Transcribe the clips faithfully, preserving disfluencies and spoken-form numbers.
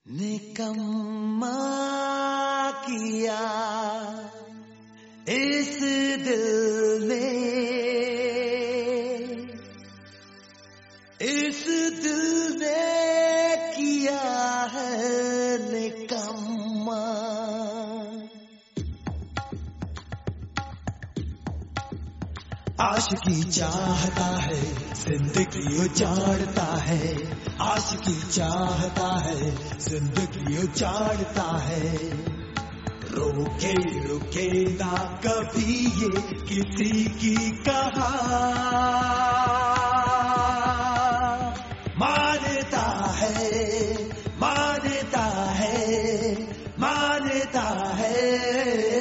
निकम्मा किया इस दिल ने, इस दिल ने किया है निकम्मा। आशिकी चाहता है जिंदगी उजाड़ता है, आशिकी चाहता है जिंदगी उजाड़ता है। रोके रुके ना कभी ये किसी की कहा, मानता है मानता है मानता है।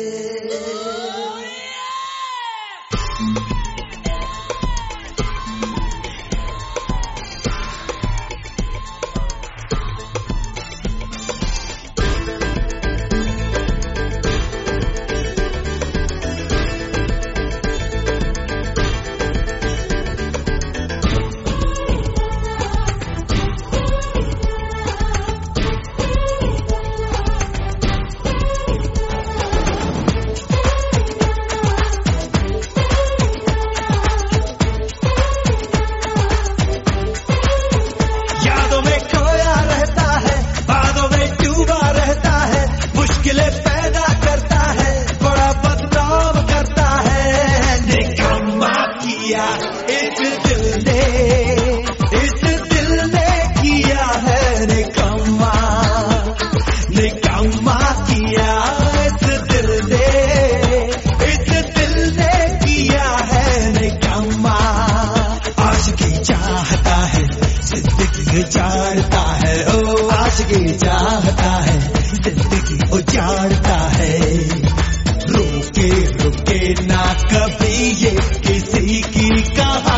उजाड़ता है ओ आशिकी चाहता है जिंदगी उजाड़ता है। रुके रुके ना कभी ये किसी की कहा,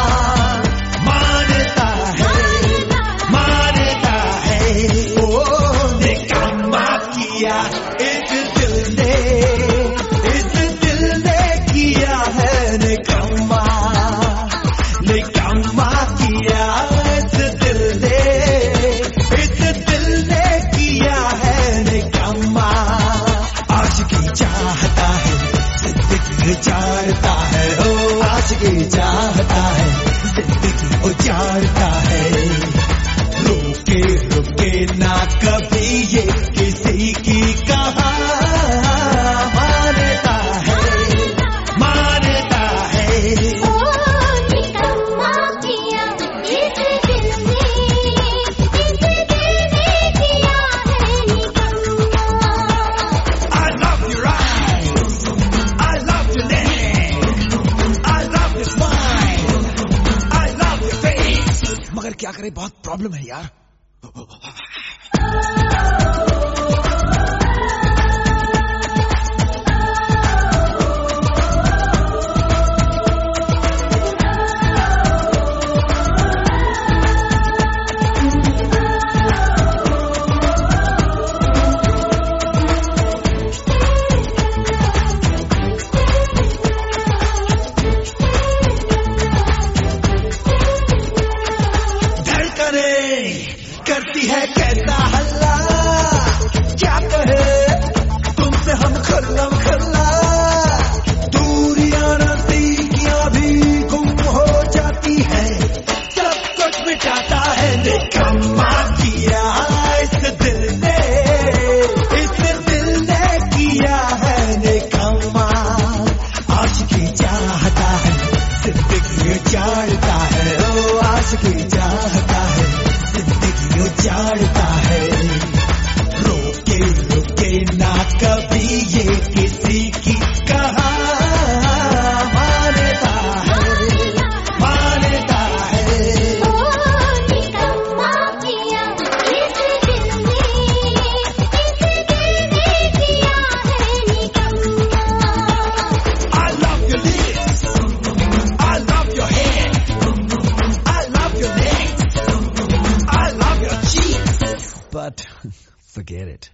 मानता है मानता है। ओ निकम्मा किया इस दिल ने, इस दिल ने किया है निकम्मा, निकम्मा किया उजाड़ता है ओ आशिकी चाहता है जिंदगी उजाड़ता है। रुके रुके ना कभी ये किसी की कहा, मानता है मानता है। ओ निकम्मा किया इस दिल ने, इस दिल ने किया है निकम्मा। I love your eyes, I love your name, I love your smile, I love your face। मगर क्या करें, बहुत प्रॉब्लम है यार। करती है कैसा हल्ला, क्या कहे तुमसे हम खल्लम खल्ला। दूरियां नजदीकियां भी गुम हो जाती है, सब कुछ मिटाता है निकम्मा किया इस दिल ने, इस दिल ने किया है निकम्मा। आशिकी चाहता है जिंदगी उजाड़ता है ओ आशिकी चाहता है उजाड़ता है। रोके रुके ना कभी ये किसी की कहा, मानता है मानता है। ओ निकम्मा किया इस दिल ने, इस दिल ने किया है निकम्मा। I love your lips, I love your hair, I love your neck, I love your cheeks, but forget it.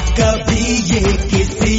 कभी ये किसी